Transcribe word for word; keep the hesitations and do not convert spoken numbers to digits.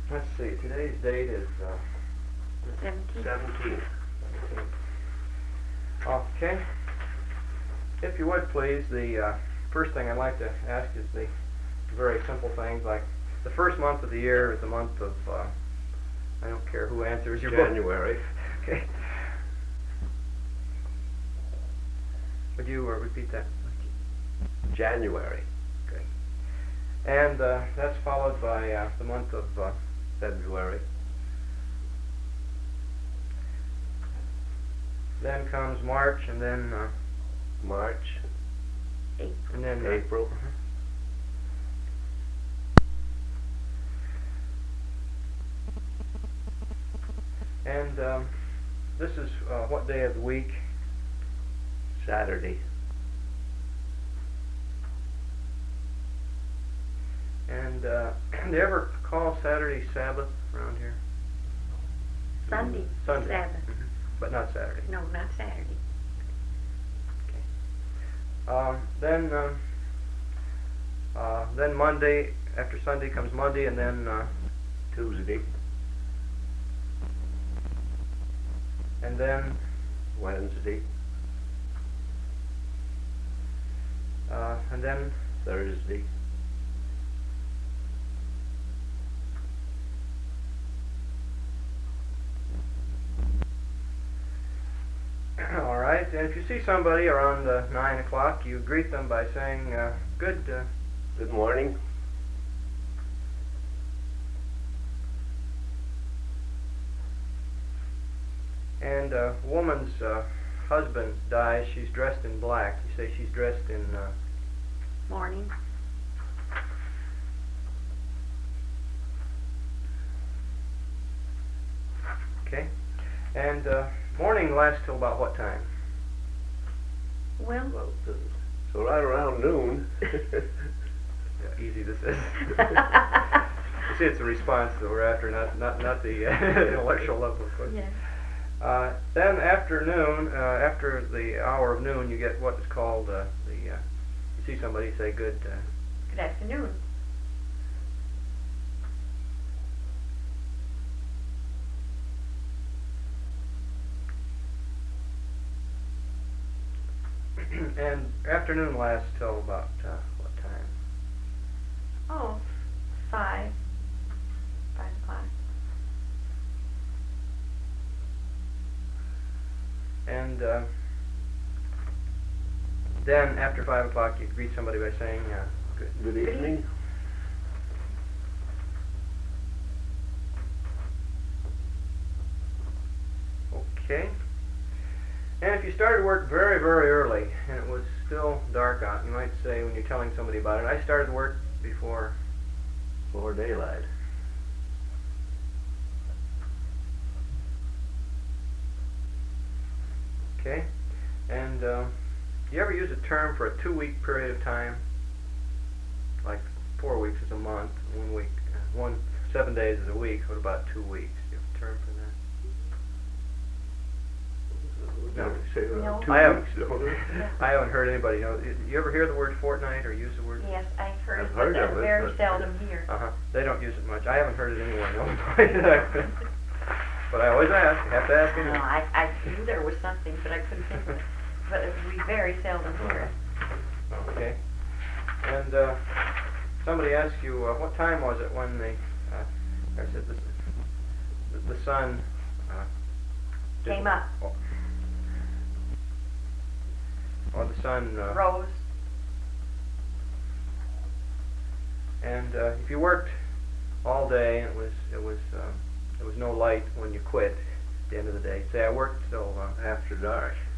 Let's see, today's date is uh, Seventeenth. seventeenth. Okay. If you would please, the uh, first thing I'd like to ask is the very simple things like the first month of the year is the month of, uh, I don't care who answers your book. January. Okay. Would you uh, repeat that? January. Okay. And uh, that's followed by uh, the month of uh, February. then comes March, and then uh, March. April. and then uh, April. uh-huh. And um, this is uh, what day of the week? Saturday. And uh, do you ever call Saturday Sabbath around here? Sunday. Sunday. Sabbath. Mhm. But not Saturday. No, not Saturday. Um, then, um, uh, then Monday. After Sunday comes Monday, and then uh, Tuesday. and then Wednesday. uh, and then Thursday. all right. And if you see somebody around uh, nine o'clock, you greet them by saying, uh, "Good." Uh, Good morning. and a woman's uh, husband dies. She's dressed in black. You say she's dressed in. Uh, Morning. okay. And uh, morning lasts till about what time? Well, Well, uh, so right around noon. Yeah, easy this is. You see, it's a response that we're after, not not not the uh, intellectual level of course. yeah. Uh, then after noon, uh, after the hour of noon, you get what is called uh, the. Uh, you see somebody say good. Uh, Good afternoon. and afternoon lasts till about uh, what time? Oh, five. Five o'clock. And uh, then after five o'clock, you greet somebody by saying uh, good. Good evening. Okay. And if you started work very, very early and it was still dark out, you might say when you're telling somebody about it, I started work before. Before daylight. Okay. And uh, you ever use a term for a two-week period of time? Like four weeks is a month, one week, uh, one seven days is a week. What about two weeks? Do you have a term for that? No. Say around No. two I have- weeks, don't we? I haven't heard anybody. You know, you ever hear the word fortnight or use the word? Yes, I've heard, I've it, heard but of it, very but- seldom here. Uh huh. They don't use it much. I haven't heard it anywhere. No. But I always ask. You have to ask No, anyway. I, I knew there was something, but I couldn't think of it. But we very seldom hear it. Okay. And uh, somebody asked you uh, what time was it when the uh, I said the the, the sun uh, didn't- Came up. Or, or the sun uh, Rose. and uh, if you worked all day and it was it was um, there was no light when you quit at the end of the day. Say I worked till uh, After dark.